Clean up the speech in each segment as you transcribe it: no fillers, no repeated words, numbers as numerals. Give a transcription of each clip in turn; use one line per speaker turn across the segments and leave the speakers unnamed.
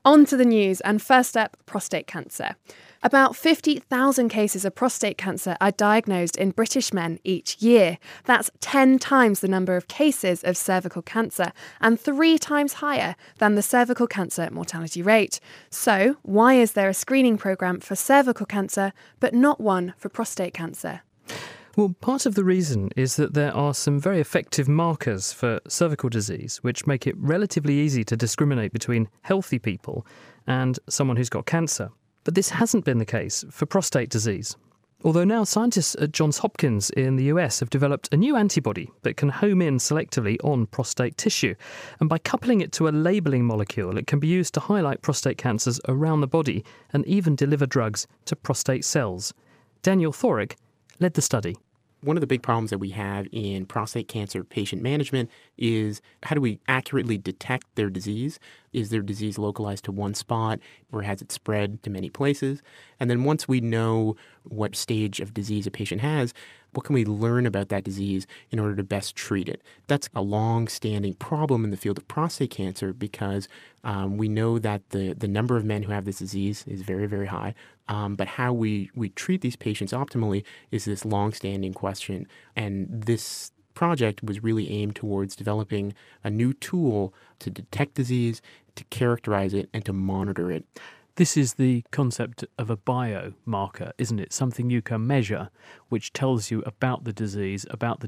On to the news, and first up, prostate cancer. About 50,000 cases of prostate cancer are diagnosed in British men each year. That's 10 times the number of cases of cervical cancer and 3 times higher than the cervical cancer mortality rate. So, why is there a screening programme for cervical cancer but not one for prostate cancer?
Well, part of the reason is that there are some very effective markers for cervical disease which make it relatively easy to discriminate between healthy people and someone who's got cancer. But this hasn't been the case for prostate disease. Although now scientists at Johns Hopkins in the US have developed a new antibody that can home in selectively on prostate tissue. And by coupling it to a labelling molecule, it can be used to highlight prostate cancers around the body and even deliver drugs to prostate cells. Daniel Thorick led the study.
One of the big problems that we have in prostate cancer patient management is how do we accurately detect their disease? Is their disease localized to one spot or has it spread to many places? And then once we know what stage of disease a patient has, what can we learn about that disease in order to best treat it? That's a long-standing problem in the field of prostate cancer because we know that the number of men who have this disease is very, very high. But how we treat these patients optimally is this long-standing question. And this project was really aimed towards developing a new tool to detect disease, to characterize it, and to monitor it.
This is the concept of a biomarker, isn't it? Something you can measure which tells you about the disease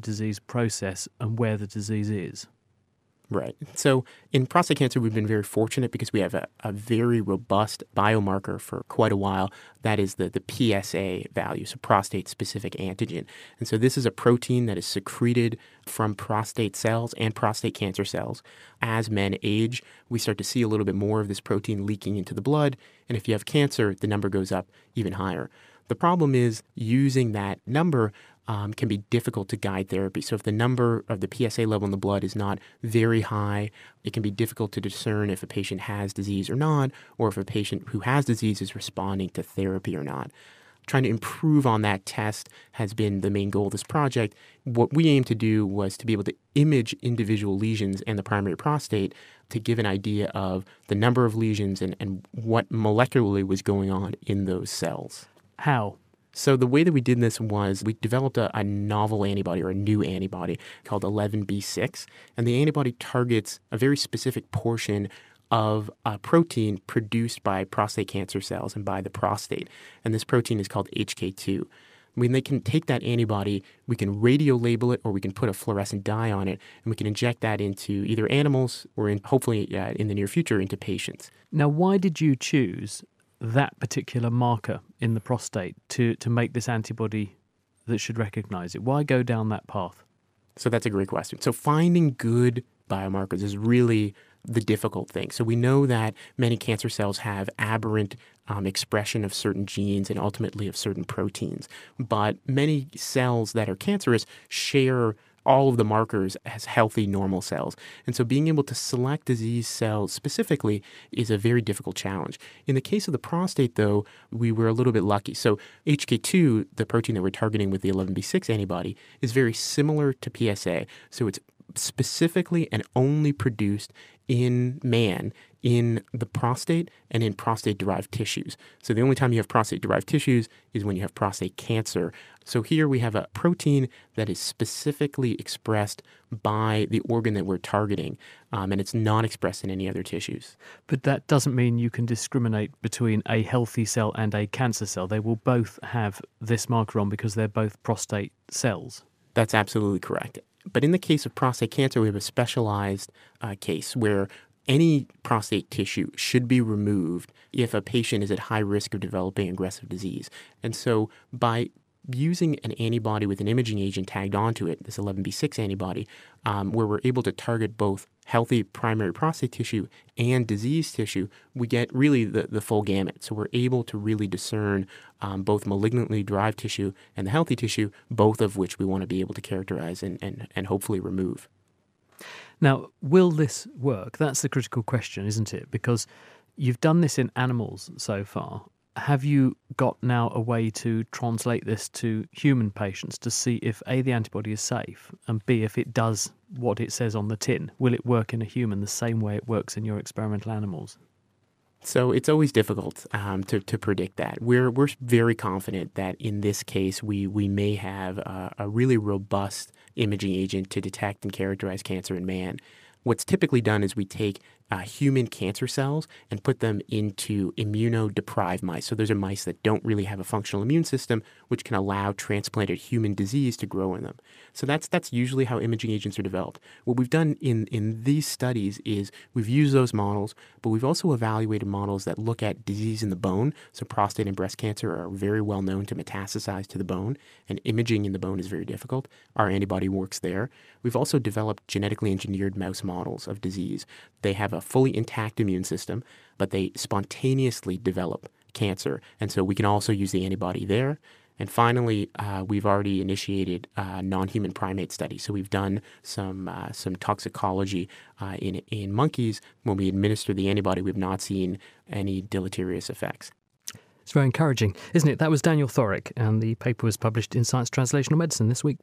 process, and where the disease is.
Right. So in prostate cancer, we've been very fortunate because we have a very robust biomarker for quite a while. That is the PSA value, so prostate-specific antigen. And so this is a protein that is secreted from prostate cells and prostate cancer cells. As men age, we start to see a little bit more of this protein leaking into the blood. And if you have cancer, the number goes up even higher. The problem is using that number can be difficult to guide therapy. So if the number of the PSA level in the blood is not very high, it can be difficult to discern if a patient has disease or not, or if a patient who has disease is responding to therapy or not. Trying to improve on that test has been the main goal of this project. What we aim to do was to be able to image individual lesions in the primary prostate to give an idea of the number of lesions and what molecularly was going on in those cells.
How?
So the way that we did this was we developed a novel antibody or a new antibody called 11B6, and the antibody targets a very specific portion of a protein produced by prostate cancer cells and by the prostate. And this protein is called HK2. When they can take that antibody, we can radio label it or we can put a fluorescent dye on it, and we can inject that into either animals or hopefully in the near future into patients.
Now, why did you choose that particular marker in the prostate to make this antibody that should recognize it? Why go down that path?
So that's a great question. So finding good biomarkers is really the difficult thing. So we know that many cancer cells have aberrant expression of certain genes and ultimately of certain proteins. But many cells that are cancerous share all of the markers as healthy, normal cells. And so being able to select disease cells specifically is a very difficult challenge. In the case of the prostate, though, we were a little bit lucky. So HK2, the protein that we're targeting with the 11B6 antibody, is very similar to PSA. So it's specifically and only produced in man in the prostate and in prostate-derived tissues. So the only time you have prostate-derived tissues is when you have prostate cancer. So here we have a protein that is specifically expressed by the organ that we're targeting, and it's not expressed in any other tissues.
But that doesn't mean you can discriminate between a healthy cell and a cancer cell. They will both have this marker on because they're both prostate cells.
That's absolutely correct. But in the case of prostate cancer, we have a specialized case where any prostate tissue should be removed if a patient is at high risk of developing aggressive disease. And so by using an antibody with an imaging agent tagged onto it, this 11B6 antibody, where we're able to target both healthy primary prostate tissue and disease tissue, we get really the full gamut. So we're able to really discern both malignantly derived tissue and the healthy tissue, both of which we want to be able to characterize and hopefully remove.
Now, will this work? That's the critical question, isn't it? Because you've done this in animals so far. Have you got now a way to translate this to human patients to see if A, the antibody is safe, and B, if it does what it says on the tin? Will it work in a human the same way it works in your experimental animals?
So it's always difficult to predict that. We're very confident that in this case we may have a really robust imaging agent to detect and characterize cancer in man. What's typically done is we take human cancer cells and put them into immunodeprived mice. So those are mice that don't really have a functional immune system, which can allow transplanted human disease to grow in them. So that's usually how imaging agents are developed. What we've done in these studies is we've used those models, but we've also evaluated models that look at disease in the bone. So prostate and breast cancer are very well known to metastasize to the bone, and imaging in the bone is very difficult. Our antibody works there. We've also developed genetically engineered mouse models of disease. They have a fully intact immune system, but they spontaneously develop cancer. And so we can also use the antibody there. And finally, we've already initiated non-human primate studies. So we've done some toxicology in monkeys. When we administer the antibody, we've not seen any deleterious effects.
It's very encouraging, isn't it? That was Daniel Thorick, and the paper was published in Science Translational Medicine this week.